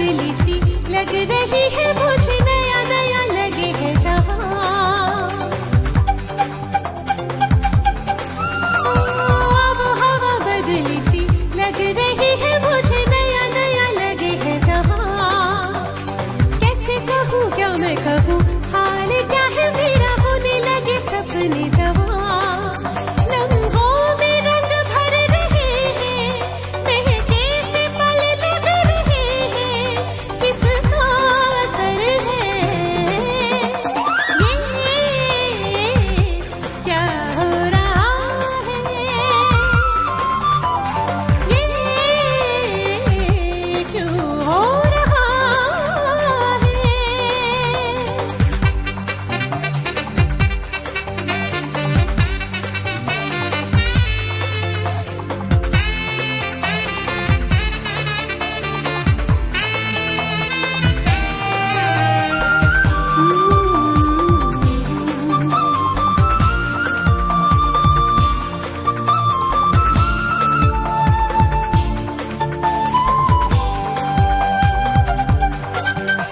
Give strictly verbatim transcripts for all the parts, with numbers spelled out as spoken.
बदली सी लग रही है मुझे, नया नया लगे है जहां। अब हवा बदली सी लग रही है मुझे, नया नया लगे है जहां। कैसे कहूँ क्या मैं कहूँ, हाल क्या है मेरा, होने लगे सपने जवां।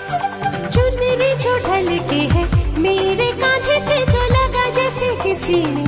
ढलके है मेरे कांधे से, जो लगा जैसे किसी